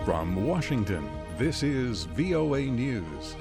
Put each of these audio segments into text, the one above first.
From Washington, this is VOA News.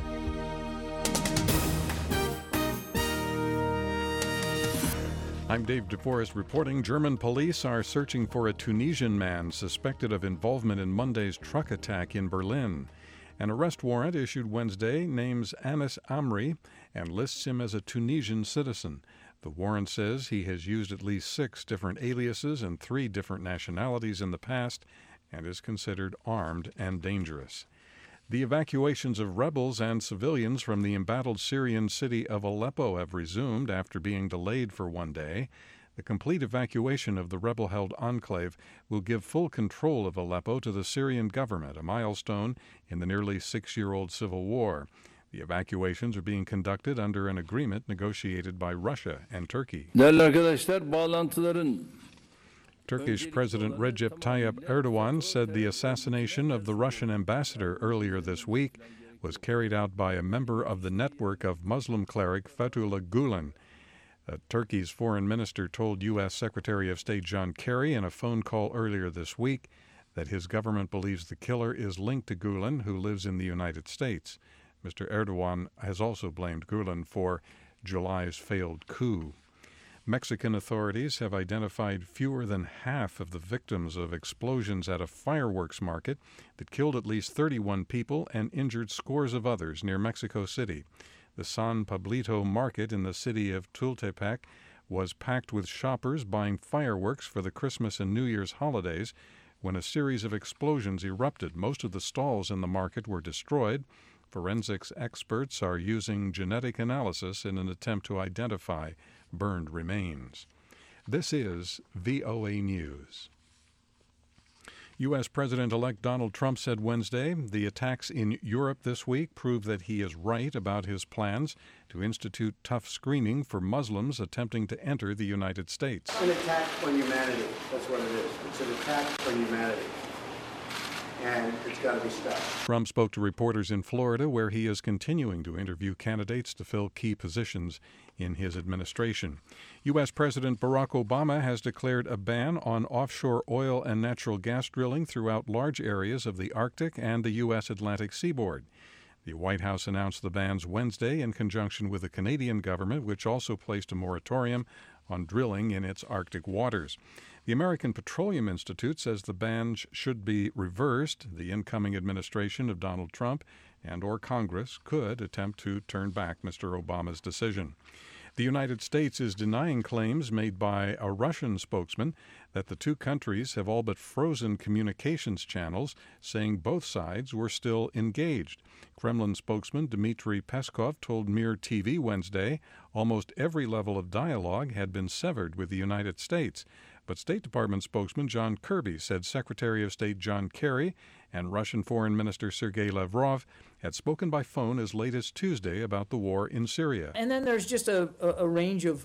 I'm Dave DeForest reporting German police are searching for a Tunisian man suspected of involvement in Monday's truck attack in Berlin. An arrest warrant issued Wednesday names Anis Amri and lists him as a Tunisian citizen. The warrant says he has used at least 6 different aliases and 3 different nationalities in the past and is considered armed and dangerous. The evacuations of rebels and civilians from the embattled Syrian city of Aleppo have resumed after being delayed for one day. The complete evacuation of the rebel-held enclave will give full control of Aleppo to the Syrian government, a milestone in the nearly 6-year-old civil war. The evacuations are being conducted under an agreement negotiated by Russia and Turkey. Turkish President Recep Tayyip Erdogan said the assassination of the Russian ambassador earlier this week was carried out by a member of the network of Muslim cleric Fethullah Gulen. Turkey's foreign minister told U.S. Secretary of State John Kerry in a phone call earlier this week that his government believes the killer is linked to Gulen, who lives in the United States. Mr. Erdogan has also blamed Gulen for July's failed coup. Mexican authorities have identified fewer than half of the victims of explosions at a fireworks market that killed at least 31 people and injured scores of others near Mexico City. The San Pablito market in the city of Tultepec was packed with shoppers buying fireworks for the Christmas and New Year's holidays when a series of explosions erupted. Most of the stalls in the market were destroyed. Forensics experts are using genetic analysis in an attempt to identify burned remains. This is VOA News. U.S. President-elect Donald Trump said Wednesday the attacks in Europe this week prove that he is right about his plans to institute tough screening for Muslims attempting to enter the United States. It's an attack on humanity. That's what it is. It's an attack on humanity. And it's got to be stopped. Trump spoke to reporters in Florida, where he is continuing to interview candidates to fill key positions in his administration. U.S. President Barack Obama has declared a ban on offshore oil and natural gas drilling throughout large areas of the Arctic and the U.S. Atlantic seaboard. The White House announced the bans Wednesday in conjunction with the Canadian government, which also placed a moratorium on drilling in its Arctic waters. The American Petroleum Institute says the ban should be reversed. The incoming administration of Donald Trump and/or Congress could attempt to turn back Mr. Obama's decision. The United States is denying claims made by a Russian spokesman that the two countries have all but frozen communications channels, saying both sides were still engaged. Kremlin spokesman Dmitry Peskov told Mir TV Wednesday almost every level of dialogue had been severed with the United States. But State Department spokesman John Kirby said Secretary of State John Kerry and Russian Foreign Minister Sergei Lavrov had spoken by phone as late as Tuesday about the war in Syria. And then there's just a range of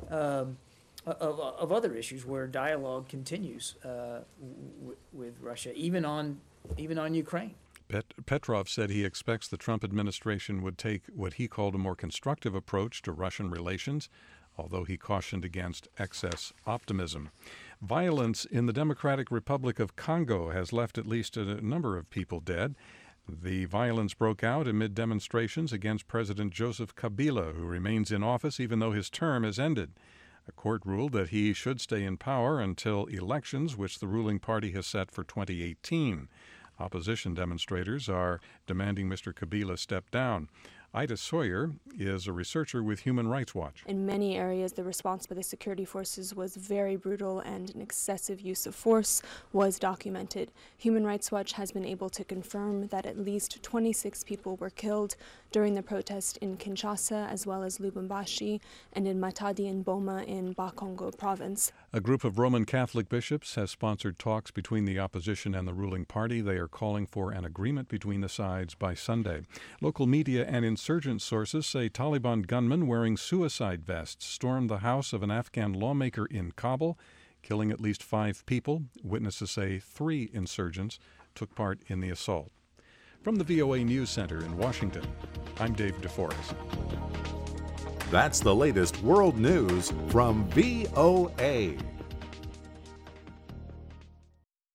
other issues where dialogue continues with Russia, even on Ukraine. Petrov said he expects the Trump administration would take what he called a more constructive approach to Russian relations, although he cautioned against excess optimism. Violence in the Democratic Republic of Congo has left at least a number of people dead. The violence broke out amid demonstrations against President Joseph Kabila, who remains in office even though his term has ended. A court ruled that he should stay in power until elections, which the ruling party has set for 2018. Opposition demonstrators are demanding Mr. Kabila step down. Ida Sawyer is a researcher with Human Rights Watch. In many areas, the response by the security forces was very brutal and an excessive use of force was documented. Human Rights Watch has been able to confirm that at least 26 people were killed during the protest in Kinshasa, as well as Lubumbashi, and in Matadi and Boma in Bakongo province. A group of Roman Catholic bishops has sponsored talks between the opposition and the ruling party. They are calling for an agreement between the sides by Sunday. Local media and insurgent sources say Taliban gunmen wearing suicide vests stormed the house of an Afghan lawmaker in Kabul, killing at least 5 people. Witnesses say 3 insurgents took part in the assault. From the VOA News Center in Washington, I'm Dave DeForest. That's the latest world news from VOA.